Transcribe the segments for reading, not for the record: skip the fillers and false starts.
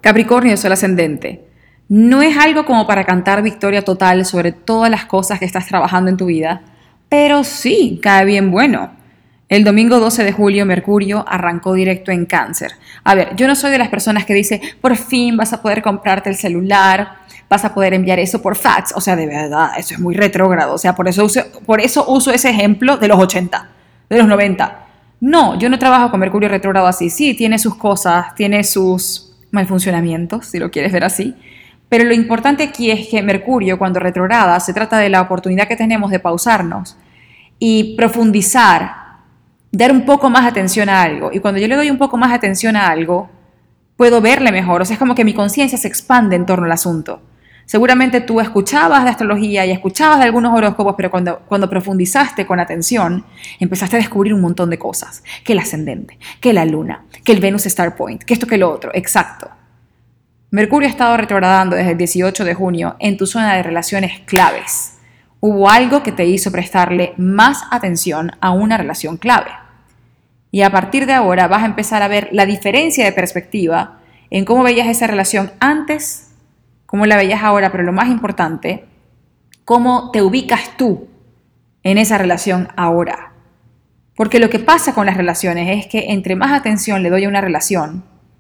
Capricornio, Sol ascendente. No es algo como para cantar victoria total sobre todas las cosas que estás trabajando en tu vida, pero sí cae bien bueno. El domingo 12 de julio, Mercurio arrancó directo en Cáncer. A ver, yo no soy de las personas que dice, por fin vas a poder comprarte el celular, vas a poder enviar eso por fax. O sea, de verdad, eso es muy retrógrado. O sea, por eso uso ese ejemplo de los 80, de los 90. No, yo no trabajo con Mercurio retrógrado así. Sí, tiene sus cosas, tiene sus malfuncionamientos, si lo quieres ver así. Pero lo importante aquí es que Mercurio, cuando retrograda, se trata de la oportunidad que tenemos de pausarnos y profundizar, dar un poco más atención a algo. Y cuando yo le doy un poco más atención a algo, puedo verle mejor. O sea, es como que mi conciencia se expande en torno al asunto. Seguramente tú escuchabas de astrología y escuchabas de algunos horóscopos, pero cuando profundizaste con atención, empezaste a descubrir un montón de cosas. Que el ascendente, que la luna, que el Venus Star Point, que esto, que lo otro. Exacto. Mercurio ha estado retrogradando desde el 18 de junio en tu zona de relaciones claves. Hubo algo que te hizo prestarle más atención a una relación clave. Y a partir de ahora vas a empezar a ver la diferencia de perspectiva en cómo veías esa relación antes, cómo la veías ahora, pero lo más importante, cómo te ubicas tú en esa relación ahora. Porque lo que pasa con las relaciones es que entre más atención le doy a una relación,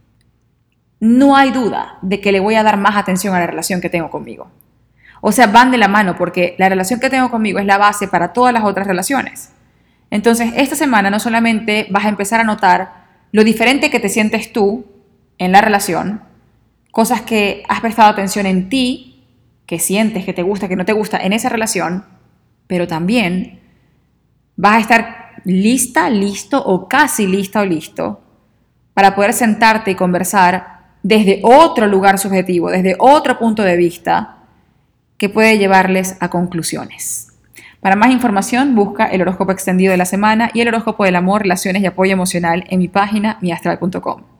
no hay duda de que le voy a dar más atención a la relación que tengo conmigo. O sea, van de la mano porque la relación que tengo conmigo es la base para todas las otras relaciones. Entonces, esta semana no solamente vas a empezar a notar lo diferente que te sientes tú en la relación, cosas que has prestado atención en ti, que sientes, que te gusta, que no te gusta en esa relación, pero también vas a estar lista, listo o casi lista o listo para poder sentarte y conversar desde otro lugar subjetivo, desde otro punto de vista que puede llevarles a conclusiones. Para más información, busca el horóscopo extendido de la semana y el horóscopo del amor, relaciones y apoyo emocional en mi página miastral.com.